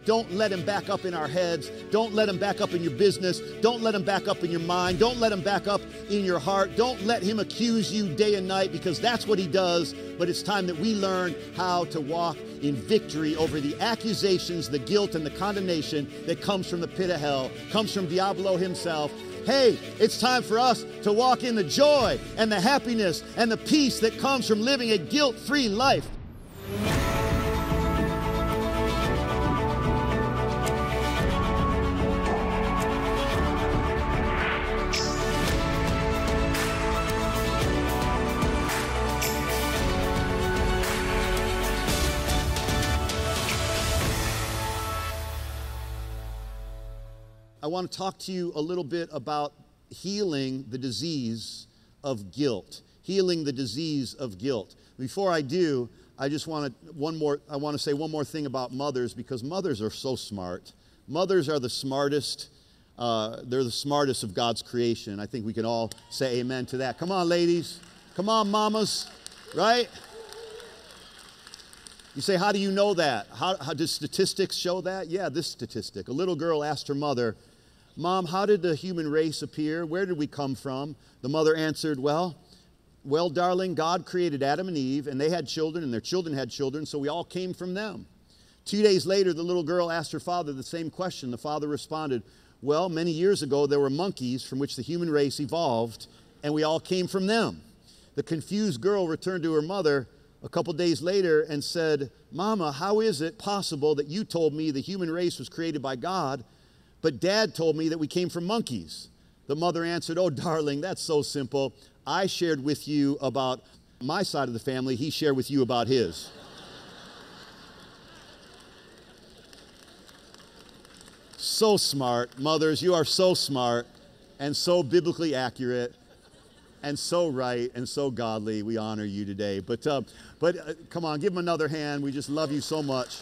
Don't let him back up in our heads. Don't let him back up in your business. Don't let him back up in your mind. Don't let him back up in your heart. Don't let him accuse you day and night, because that's what he does. But it's time that we learn how to walk in victory over the accusations, the guilt, and the condemnation that comes from the pit of hell, comes from Diablo himself. Hey, it's time for us to walk in the joy and the happiness and the peace that comes from living a guilt-free life. I want to talk to you a little bit about healing the disease of guilt. Healing the disease of guilt. Before I do, I want to say one more thing about mothers, because mothers are so smart. Mothers are the smartest. They're the smartest of God's creation. I think we can all say amen to that. Come on, ladies. Come on, mamas. Right? You say, how do you know that? How do statistics show that? Yeah, this statistic. A little girl asked her mother, "Mom, how did the human race appear? Where did we come from?" The mother answered, well, darling, God created Adam and Eve, and they had children, and their children had children, so we all came from them. 2 days later, the little girl asked her father the same question. The father responded, well, many years ago, there were monkeys from which the human race evolved, and we all came from them. The confused girl returned to her mother a couple days later and said, Mama, how is it possible that you told me the human race was created by God, but Dad told me that we came from monkeys? The mother answered, oh, darling, that's so simple. I shared with you about my side of the family. He shared with you about his. So smart. Mothers, you are so smart and so biblically accurate and so right and so godly. We honor you today. But come on, give him another hand. We just love you so much.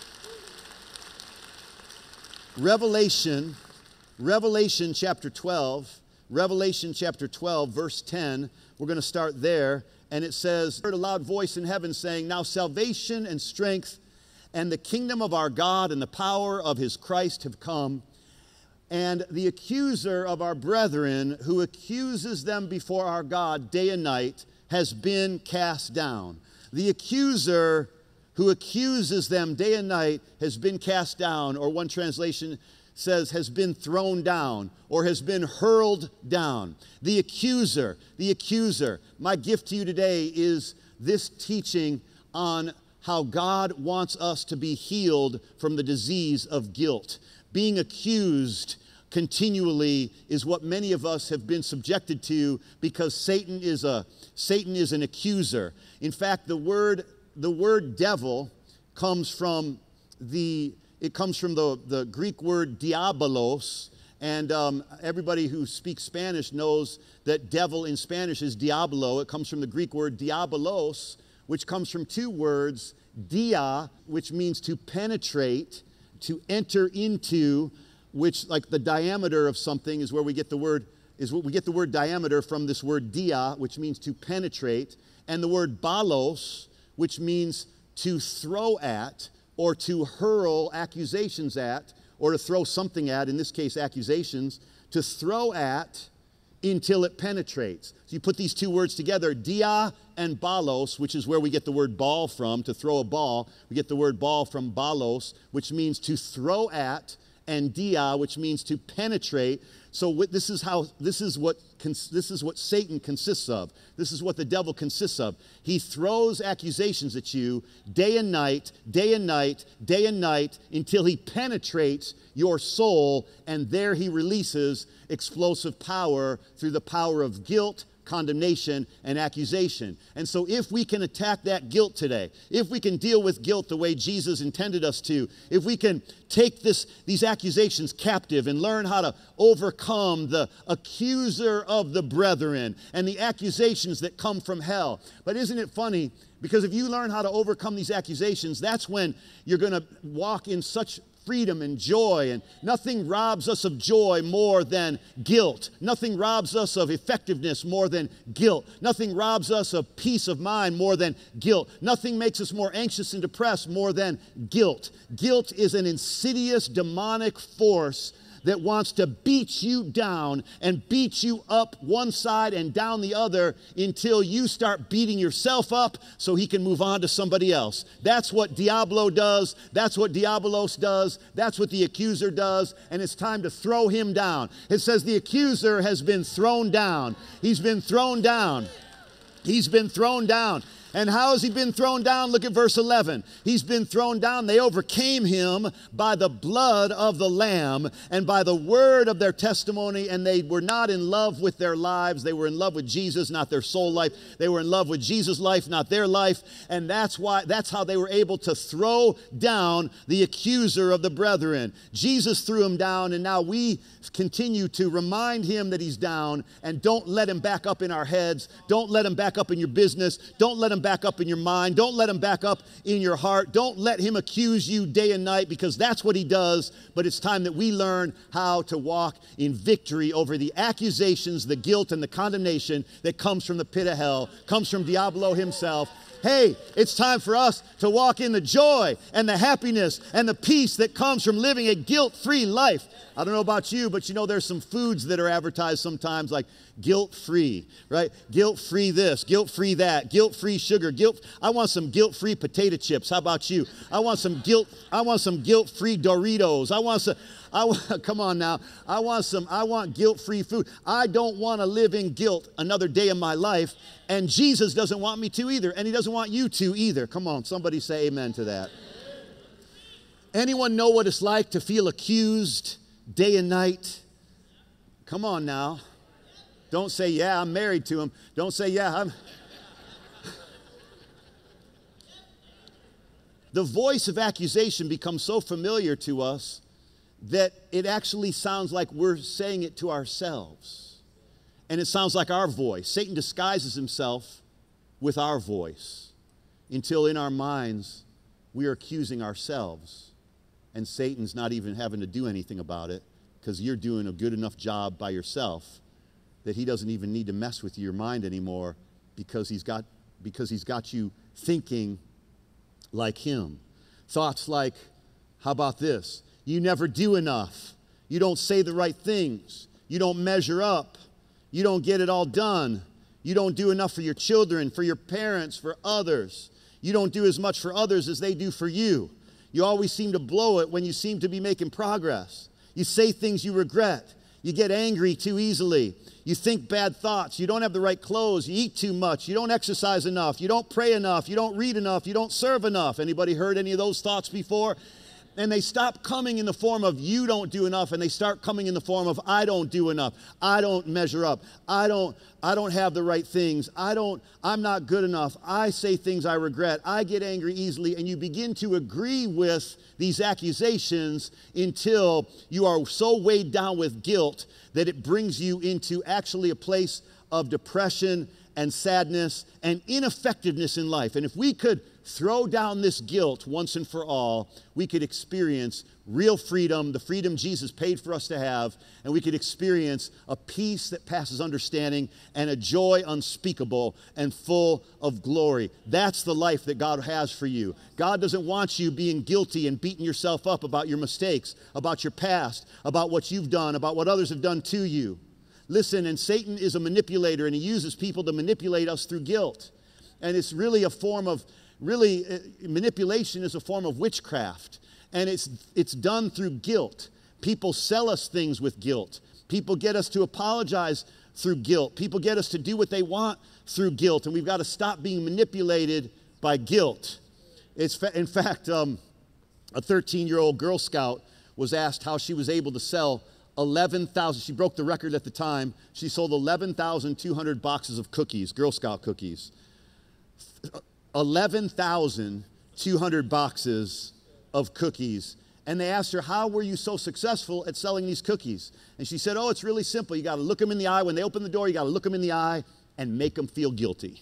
Revelation chapter 12, verse 10, we're going to start there, and it says, I heard a loud voice in heaven saying, now salvation and strength and the kingdom of our God and the power of his Christ have come, and the accuser of our brethren, who accuses them before our God day and night, has been cast down. The accuser who accuses them day and night has been cast down, or one translation says has been thrown down or has been hurled down. The accuser. My gift to you today is this teaching on how God wants us to be healed from the disease of guilt. Being accused continually is what many of us have been subjected to, because Satan is an accuser. In fact, the word devil comes from the Greek word diabolos, and everybody who speaks Spanish knows that devil in Spanish is diablo. It comes from the Greek word diabolos, which comes from two words, dia, which means to penetrate, to enter into, which, like the diameter of something, is where we get the word diameter from this word dia, which means to penetrate, and the word balos, which means to throw at or to hurl accusations at, or to throw something at, in this case accusations, to throw at until it penetrates. So you put these two words together, dia and balos, which is where we get the word ball from, to throw a ball. We get the word ball from balos, which means to throw at, and dia, which means to penetrate. So this is what Satan consists of. This is what the devil consists of. He throws accusations at you day and night, until he penetrates your soul, and there he releases explosive power through the power of guilt, condemnation, and accusation. And so if we can attack that guilt today, if we can deal with guilt the way Jesus intended us to, if we can take these accusations captive and learn how to overcome the accuser of the brethren and the accusations that come from hell. But isn't it funny? Because if you learn how to overcome these accusations, that's when you're going to walk in such freedom and joy, and nothing robs us of joy more than guilt. Nothing robs us of effectiveness more than guilt. Nothing robs us of peace of mind more than guilt. Nothing makes us more anxious and depressed more than guilt. Guilt is an insidious demonic force that wants to beat you down and beat you up one side and down the other until you start beating yourself up so he can move on to somebody else. That's what Diablo does. That's what Diabolos does. That's what the accuser does. And it's time to throw him down. It says the accuser has been thrown down. He's been thrown down. He's been thrown down. And how has he been thrown down? Look at verse 11. He's been thrown down. They overcame him by the blood of the Lamb and by the word of their testimony, and they were not in love with their lives. They were in love with Jesus, not their soul life. They were in love with Jesus' life, not their life. And that's how they were able to throw down the accuser of the brethren. Jesus threw him down, and now we continue to remind him that he's down, and don't let him back up in our heads. Don't let him back up in your business. Don't let him back up in your mind. Don't let him back up in your heart. Don't let him accuse you day and night, because that's what he does. But it's time that we learn how to walk in victory over the accusations, the guilt, and the condemnation that comes from the pit of hell, comes from Diablo himself. Hey, it's time for us to walk in the joy and the happiness and the peace that comes from living a guilt-free life. I don't know about you, but you know there's some foods that are advertised sometimes like guilt-free, right? Guilt-free this, guilt-free that, guilt-free sugar, I want some guilt-free potato chips. How about you? I want some guilt-free Doritos. Come on now. I want guilt-free food. I don't want to live in guilt another day in my life, and Jesus doesn't want me to either, and he doesn't want you to either. Come on, somebody say amen to that. Anyone know what it's like to feel accused day and night? Come on now. Don't say, yeah, I'm married to him. Don't say, yeah, I'm... The voice of accusation becomes so familiar to us that it actually sounds like we're saying it to ourselves. And it sounds like our voice. Satan disguises himself with our voice until in our minds we are accusing ourselves. And Satan's not even having to do anything about it because you're doing a good enough job by yourself that he doesn't even need to mess with your mind anymore because he's got you thinking like him. Thoughts like, how about this? You never do enough. You don't say the right things. You don't measure up. You don't get it all done. You don't do enough for your children, for your parents, for others. You don't do as much for others as they do for you. You always seem to blow it when you seem to be making progress. You say things you regret. You get angry too easily. You think bad thoughts. You don't have the right clothes. You eat too much. You don't exercise enough. You don't pray enough. You don't read enough. You don't serve enough. Anybody heard any of those thoughts before? And they stop coming in the form of you don't do enough, and they start coming in the form of I don't do enough. I don't measure up. I don't have the right things. I'm not good enough. I say things I regret. I get angry easily, and you begin to agree with these accusations until you are so weighed down with guilt that it brings you into actually a place of depression and sadness and ineffectiveness in life. And if we could throw down this guilt once and for all, we could experience real freedom, the freedom Jesus paid for us to have, and we could experience a peace that passes understanding and a joy unspeakable and full of glory. That's the life that God has for you. God doesn't want you being guilty and beating yourself up about your mistakes, about your past, about what you've done, about what others have done to you. Listen, and Satan is a manipulator, and he uses people to manipulate us through guilt. And it's really a form of manipulation is a form of witchcraft, and it's done through guilt. People sell us things with guilt. People get us to apologize through guilt. People get us to do what they want through guilt, and we've got to stop being manipulated by guilt. In fact, a 13-year-old Girl Scout was asked how she was able to sell 11,000. She broke the record at the time. She sold 11,200 boxes of cookies, Girl Scout cookies. 11,200 boxes of cookies. And they asked her, how were you so successful at selling these cookies? And she said, oh, it's really simple. You got to look them in the eye. When they open the door, you got to look them in the eye and make them feel guilty.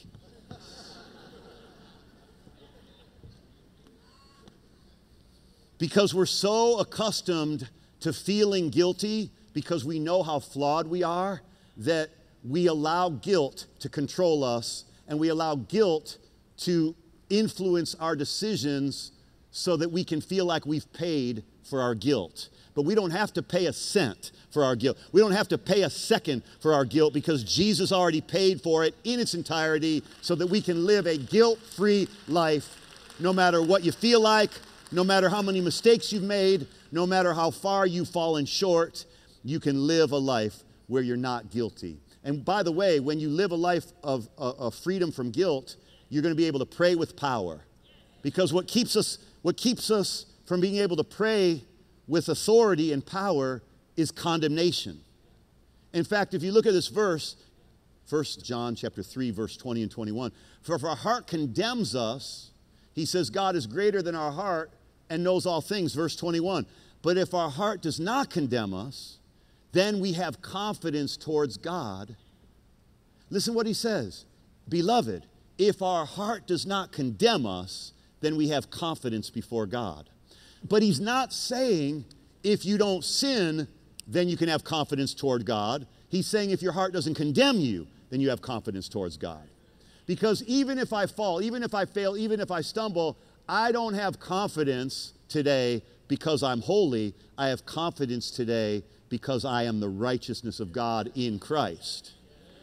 Because we're so accustomed to feeling guilty because we know how flawed we are, that we allow guilt to control us, and we allow guilt to influence our decisions so that we can feel like we've paid for our guilt. But we don't have to pay a cent for our guilt. We don't have to pay a second for our guilt, because Jesus already paid for it in its entirety so that we can live a guilt-free life no matter what you feel like, no matter how many mistakes you've made, no matter how far you've fallen short. You can live a life where you're not guilty. And by the way, when you live a life of freedom from guilt, you're going to be able to pray with power. Because what keeps us from being able to pray with authority and power is condemnation. In fact, if you look at this verse, 1 John chapter 3, verse 20 and 21, for if our heart condemns us, he says God is greater than our heart and knows all things, verse 21. But if our heart does not condemn us, then we have confidence towards God. Listen what he says. Beloved, if our heart does not condemn us, then we have confidence before God. But he's not saying if you don't sin, then you can have confidence toward God. He's saying if your heart doesn't condemn you, then you have confidence towards God. Because even if I fall, even if I fail, even if I stumble, I don't have confidence today because I'm holy. I have confidence today because I am the righteousness of God in Christ.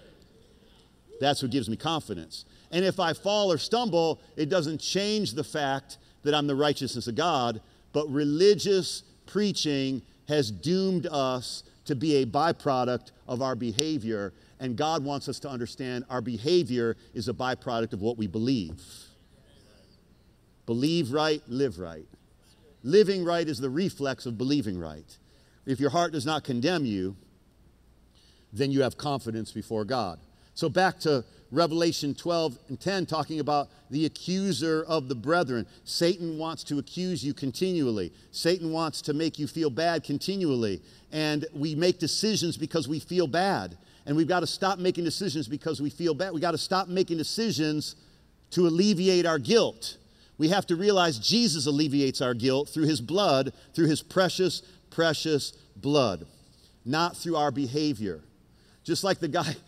That's what gives me confidence. And if I fall or stumble, it doesn't change the fact that I'm the righteousness of God, but religious preaching has doomed us to be a byproduct of our behavior, and God wants us to understand our behavior is a byproduct of what we believe. Believe right, live right. Living right is the reflex of believing right. If your heart does not condemn you, then you have confidence before God. So back to Revelation 12 and 10, talking about the accuser of the brethren. Satan wants to accuse you continually. Satan wants to make you feel bad continually. And we make decisions because we feel bad. And we've got to stop making decisions because we feel bad. We've got to stop making decisions to alleviate our guilt. We have to realize Jesus alleviates our guilt through his blood, through his precious, precious blood, not through our behavior. Just like the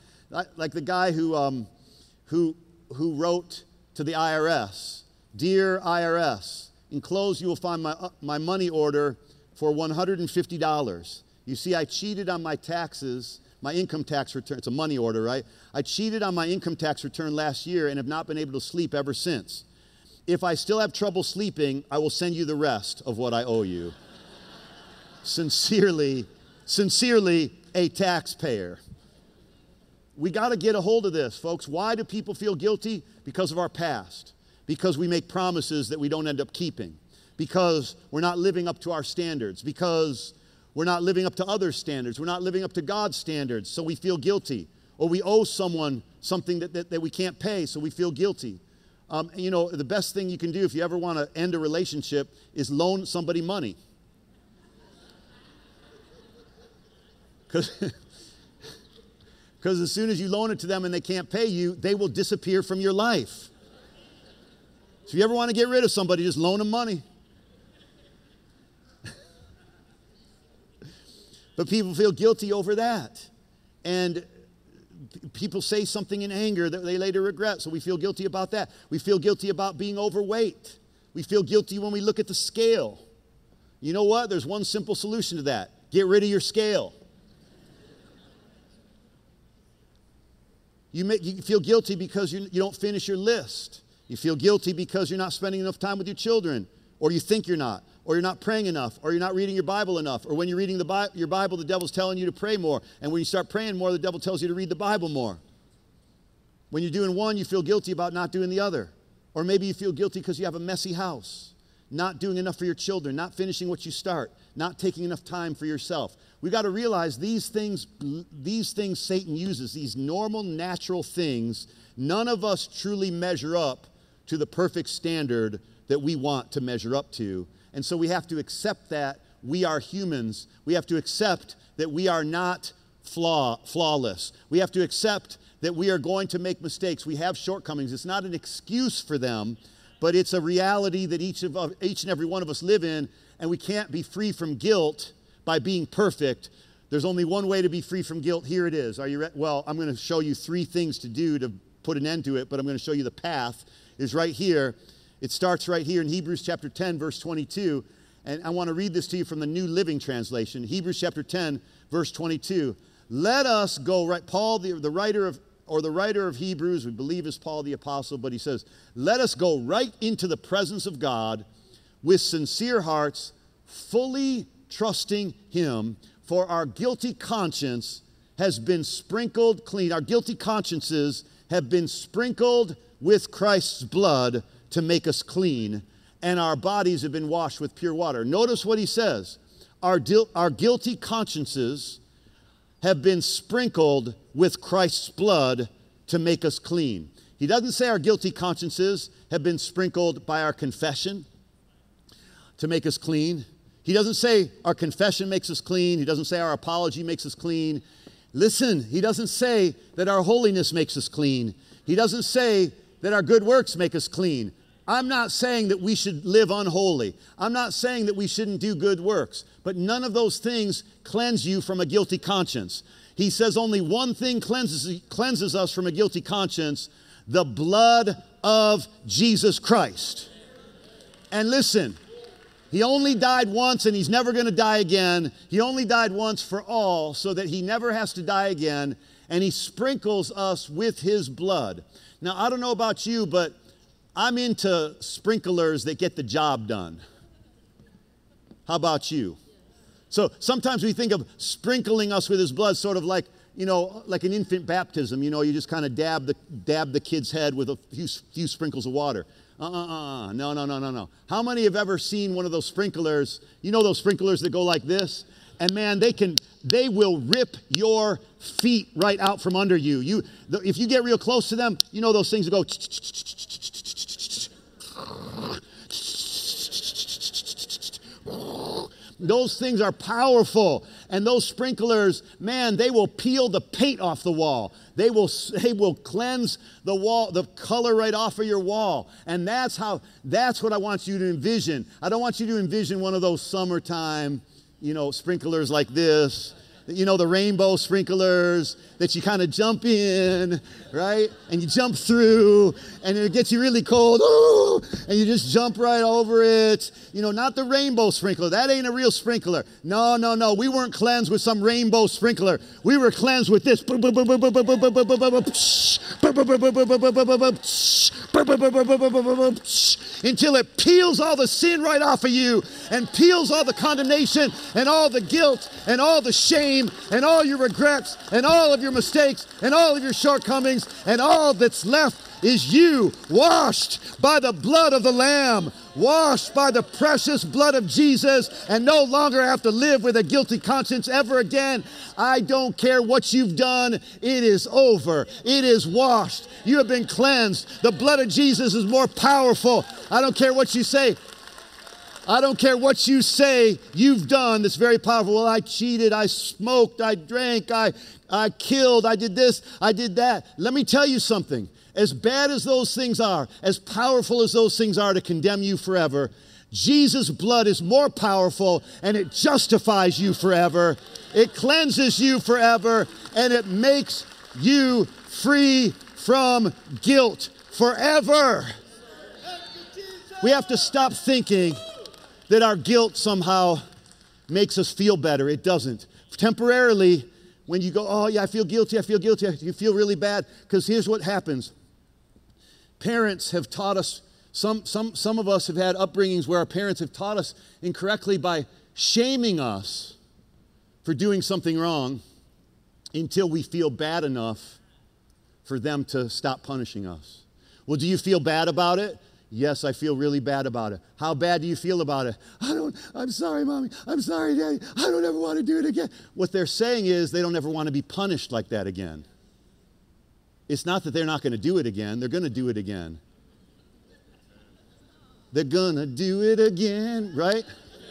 guy who wrote to the IRS, "Dear IRS, enclosed you will find my money order for $150. You see, I cheated on my taxes, my income tax return." It's a money order, right? "I cheated on my income tax return last year and have not been able to sleep ever since. If I still have trouble sleeping, I will send you the rest of what I owe you. Sincerely, a taxpayer." We got to get a hold of this, folks. Why do people feel guilty? Because of our past. Because we make promises that we don't end up keeping. Because we're not living up to our standards. Because we're not living up to others' standards. We're not living up to God's standards, so we feel guilty. Or we owe someone something that we can't pay, so we feel guilty. The best thing you can do if you ever want to end a relationship is loan somebody money. Because as soon as you loan it to them and they can't pay you, they will disappear from your life. So if you ever want to get rid of somebody, just loan them money. But people feel guilty over that. And people say something in anger that they later regret, so we feel guilty about that. We feel guilty about being overweight. We feel guilty when we look at the scale. You know what? There's one simple solution to that. Get rid of your scale. You feel guilty because you don't finish your list. You feel guilty because you're not spending enough time with your children, or you think you're not, or you're not praying enough, or you're not reading your Bible enough, or when you're reading your Bible, the devil's telling you to pray more, and when you start praying more, the devil tells you to read the Bible more. When you're doing one, you feel guilty about not doing the other. Or maybe you feel guilty because you have a messy house, not doing enough for your children, not finishing what you start, not taking enough time for yourself. We got to realize these things Satan uses, these normal, natural things, none of us truly measure up to the perfect standard that we want to measure up to. And so we have to accept that we are humans. We have to accept that we are not flawless. We have to accept that we are going to make mistakes. We have shortcomings. It's not an excuse for them, but it's a reality that each and every one of us live in. and we can't be free from guilt by being perfect. There's only one way to be free from guilt. Here it is. Are you ready? Well, I'm going to show you 3 things to do to put an end to it, but I'm going to show you the path. Is right here. It starts right here in Hebrews chapter 10, verse 22. And I want to read this to you from the New Living Translation. Hebrews chapter 10, verse 22. Let us go right. Paul, the writer of Hebrews, we believe is Paul the apostle, but he says, let us go right into the presence of God with sincere hearts, fully trusting him, for our guilty conscience has been sprinkled clean. Our guilty consciences have been sprinkled with Christ's blood to make us clean, and our bodies have been washed with pure water. Notice what he says. Our guilty consciences have been sprinkled with Christ's blood to make us clean. He doesn't say our guilty consciences have been sprinkled by our confession to make us clean. He doesn't say our confession makes us clean. He doesn't say our apology makes us clean. Listen, he doesn't say that our holiness makes us clean. He doesn't say that our good works make us clean. I'm not saying that we should live unholy. I'm not saying that we shouldn't do good works. But none of those things cleanse you from a guilty conscience. He says only one thing cleanses us from a guilty conscience: the blood of Jesus Christ. And listen, he only died once and he's never going to die again. He only died once for all so that he never has to die again. And he sprinkles us with his blood. Now, I don't know about you, but I'm into sprinklers that get the job done. How about you? So sometimes we think of sprinkling us with his blood sort of like, like an infant baptism. You just kind of dab the kid's head with a few sprinkles of water. No. How many have ever seen one of those sprinklers? You know those sprinklers that go like this? And man, they will rip your feet right out from under you. If you get real close to them, those things go. Those things are powerful. And those sprinklers, man, they will peel the paint off the wall. They will cleanse the wall, the color right off of your wall. And that's what I want you to envision. I don't want you to envision one of those summertime, sprinklers like this. The rainbow sprinklers that you kind of jump in, right? And you jump through, and it gets you really cold, ooh, and you just jump right over it. Not the rainbow sprinkler. That ain't a real sprinkler. No. We weren't cleansed with some rainbow sprinkler. We were cleansed with this. Until it peels all the sin right off of you and peels all the condemnation and all the guilt and all the shame and all your regrets and all of your mistakes and all of your shortcomings, and all that's left is you, washed by the blood of the Lamb, washed by the precious blood of Jesus, and no longer have to live with a guilty conscience ever again. I don't care what you've done. It is over. It is washed. You have been cleansed. The blood of Jesus is more powerful. I don't care what you say. I don't care what you say you've done that's very powerful. Well, I cheated, I smoked, I drank, I killed, I did this, I did that. Let me tell you something. As bad as those things are, as powerful as those things are to condemn you forever, Jesus' blood is more powerful, and it justifies you forever. It cleanses you forever, and it makes you free from guilt forever. We have to stop thinking that our guilt somehow makes us feel better. It doesn't. Temporarily, when you go, oh yeah, I feel guilty, you feel really bad, because here's what happens. Parents have taught us, some of us have had upbringings where our parents have taught us incorrectly by shaming us for doing something wrong until we feel bad enough for them to stop punishing us. Well, do you feel bad about it? Yes, I feel really bad about it. How bad do you feel about it? I'm sorry, Mommy. I'm sorry, Daddy. I don't ever want to do it again. What they're saying is they don't ever want to be punished like that again. It's not that they're not going to do it again. They're going to do it again. They're going to do it again, right?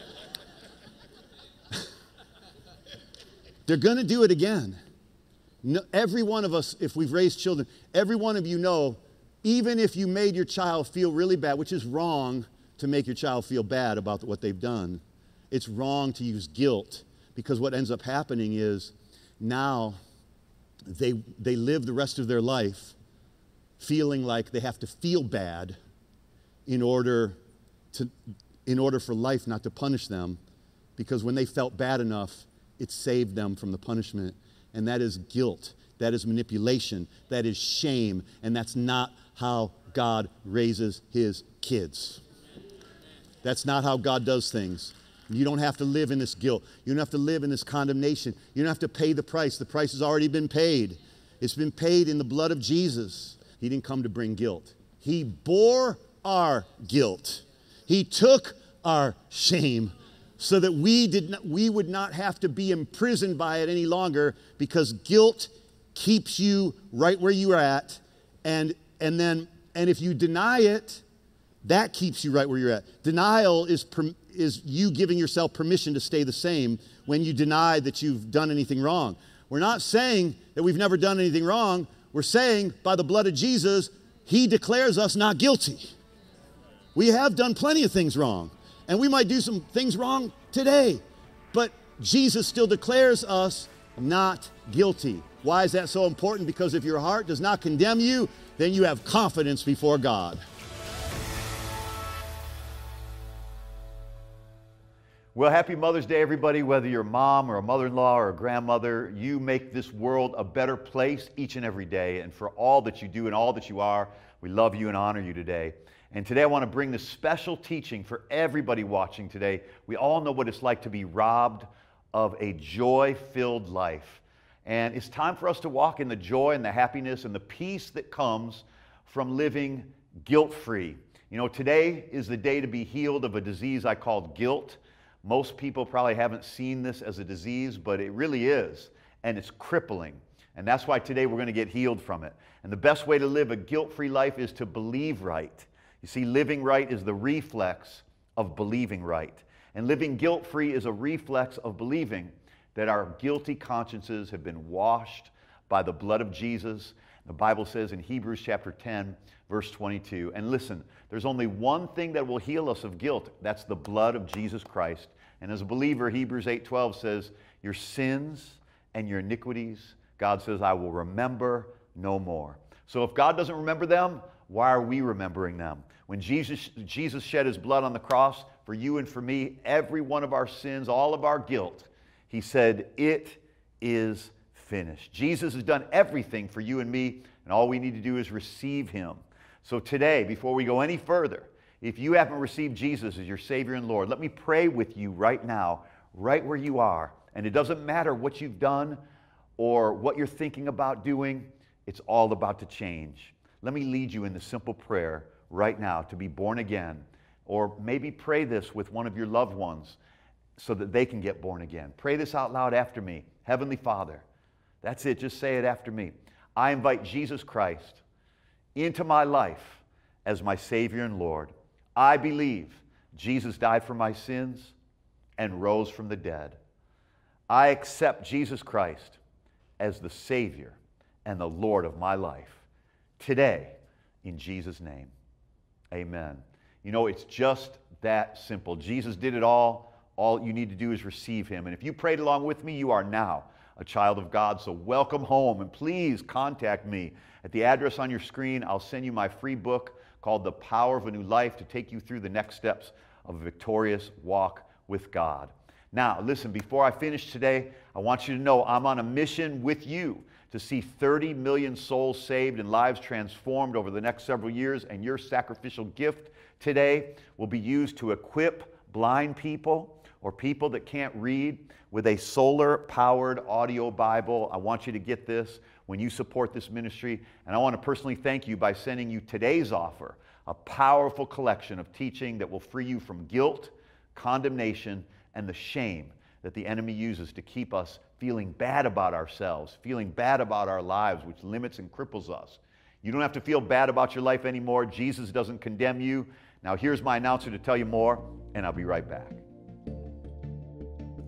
They're going to do it again. No, every one of us, if we've raised children, every one of you know, even if you made your child feel really bad, which is wrong to make your child feel bad about what they've done, it's wrong to use guilt, because what ends up happening is now they live the rest of their life feeling like they have to feel bad in order for life not to punish them, because when they felt bad enough, it saved them from the punishment. And that is guilt. That is manipulation. That is shame. And that's not how God raises his kids. That's not how God does things. You don't have to live in this guilt. You don't have to live in this condemnation. You don't have to pay the price. The price has already been paid. It's been paid in the blood of Jesus. He didn't come to bring guilt. He bore our guilt. He took our shame so that we would not have to be imprisoned by it any longer, because guilt keeps you right where you are at, and if you deny it, that keeps you right where you're at. Denial is you giving yourself permission to stay the same when you deny that you've done anything wrong. We're not saying that we've never done anything wrong. We're saying by the blood of Jesus, he declares us not guilty. We have done plenty of things wrong, and we might do some things wrong today, but Jesus still declares us not guilty. Why is that so important? Because if your heart does not condemn you, then you have confidence before God. Well, happy Mother's Day, everybody. Whether you're a mom or a mother-in-law or a grandmother, you make this world a better place each and every day. And for all that you do and all that you are, we love you and honor you today. And today I want to bring this special teaching for everybody watching today. We all know what it's like to be robbed of a joy-filled life. And it's time for us to walk in the joy and the happiness and the peace that comes from living guilt-free. You know, today is the day to be healed of a disease I call guilt. Most people probably haven't seen this as a disease, but it really is, and it's crippling. And that's why today we're going to get healed from it. And the best way to live a guilt-free life is to believe right. You see, living right is the reflex of believing right. And living guilt-free is a reflex of believing that our guilty consciences have been washed by the blood of Jesus. The Bible says in Hebrews chapter 10, verse 22, and listen, there's only one thing that will heal us of guilt. That's the blood of Jesus Christ. And as a believer, Hebrews 8:12 says, your sins and your iniquities, God says, I will remember no more. So if God doesn't remember them, why are we remembering them? When Jesus shed his blood on the cross for you and for me, every one of our sins, all of our guilt, he said, it is finished. Jesus has done everything for you and me, and all we need to do is receive him. So today, before we go any further, if you haven't received Jesus as your Savior and Lord, let me pray with you right now, right where you are. And it doesn't matter what you've done or what you're thinking about doing, it's all about to change. Let me lead you in the simple prayer right now to be born again. Or maybe pray this with one of your loved ones so that they can get born again. Pray this out loud after me. Heavenly Father, that's it, just say it after me. I invite Jesus Christ into my life as my Savior and Lord. I believe Jesus died for my sins and rose from the dead. I accept Jesus Christ as the Savior and the Lord of my life today, in Jesus' name. Amen. You know, it's just that simple. Jesus did it all. All you need to do is receive him. And if you prayed along with me, you are now a child of God. So welcome home, and please contact me at the address on your screen. I'll send you my free book called The Power of a New Life to take you through the next steps of a victorious walk with God. Now, listen, before I finish today, I want you to know I'm on a mission with you to see 30 million souls saved and lives transformed over the next several years, and your sacrificial gift today will be used to equip blind people or people that can't read with a solar-powered audio Bible. I want you to get this when you support this ministry, and I want to personally thank you by sending you today's offer, a powerful collection of teaching that will free you from guilt, condemnation, and the shame that the enemy uses to keep us feeling bad about ourselves, feeling bad about our lives, which limits and cripples us. You don't have to feel bad about your life anymore. Jesus doesn't condemn you. Now here's my announcer to tell you more, and I'll be right back.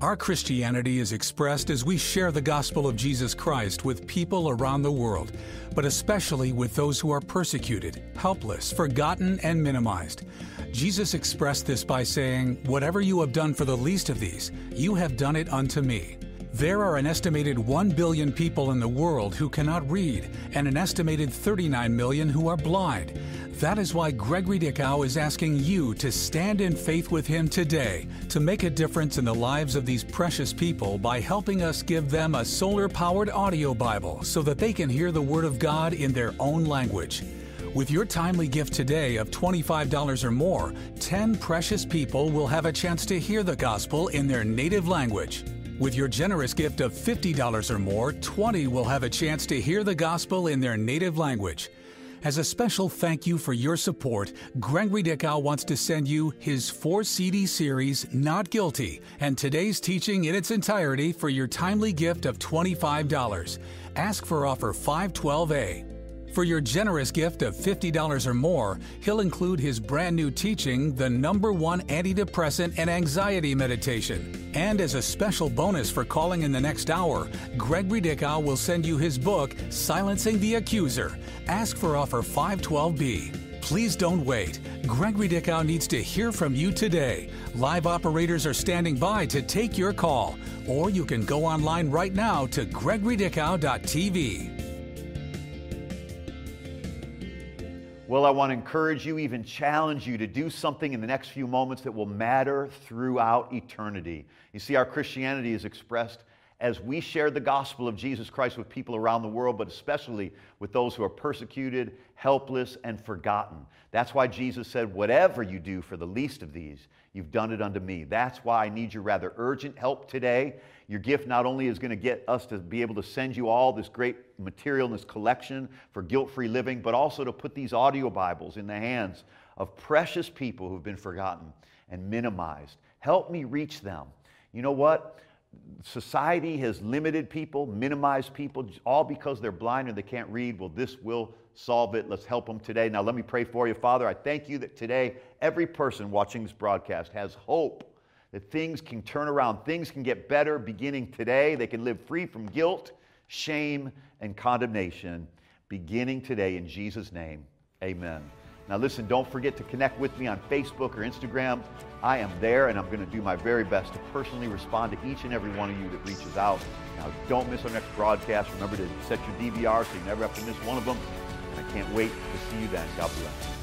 Our Christianity is expressed as we share the gospel of Jesus Christ with people around the world, but especially with those who are persecuted, helpless, forgotten, and minimized. Jesus expressed this by saying, "Whatever you have done for the least of these, you have done it unto me." There are an estimated 1 billion people in the world who cannot read, and an estimated 39 million who are blind. That is why Gregory Dickow is asking you to stand in faith with him today to make a difference in the lives of these precious people by helping us give them a solar-powered audio Bible so that they can hear the Word of God in their own language. With your timely gift today of $25 or more, 10 precious people will have a chance to hear the gospel in their native language. With your generous gift of $50 or more, 20 will have a chance to hear the gospel in their native language. As a special thank you for your support, Gregory Dickow wants to send you his 4-CD series, Not Guilty, and today's teaching in its entirety for your timely gift of $25. Ask for offer 512A. For your generous gift of $50 or more, he'll include his brand new teaching, the #1 antidepressant and anxiety meditation. And as a special bonus for calling in the next hour, Gregory Dickow will send you his book, Silencing the Accuser. Ask for offer 512B. Please don't wait. Gregory Dickow needs to hear from you today. Live operators are standing by to take your call. Or you can go online right now to gregorydickow.tv. Well, I want to encourage you, even challenge you to do something in the next few moments that will matter throughout eternity. You see, our Christianity is expressed as we share the gospel of Jesus Christ with people around the world, but especially with those who are persecuted, helpless, and forgotten. That's why Jesus said, "Whatever you do for the least of these, you've done it unto me." That's why I need your rather urgent help today. Your gift not only is going to get us to be able to send you all this great material in this collection for guilt-free living, but also to put these audio Bibles in the hands of precious people who've been forgotten and minimized. Help me reach them. You know what? Society has limited people, minimized people, all because they're blind or they can't read. Well, this will solve it. Let's help them today. Now, let me pray for you. Father, I thank you that today every person watching this broadcast has hope that things can turn around, things can get better beginning today. They can live free from guilt, shame, and condemnation beginning today in Jesus' name. Amen. Now listen, don't forget to connect with me on Facebook or Instagram. I am there, and I'm going to do my very best to personally respond to each and every one of you that reaches out. Now don't miss our next broadcast. Remember to set your DVR so you never have to miss one of them. And I can't wait to see you then. God bless.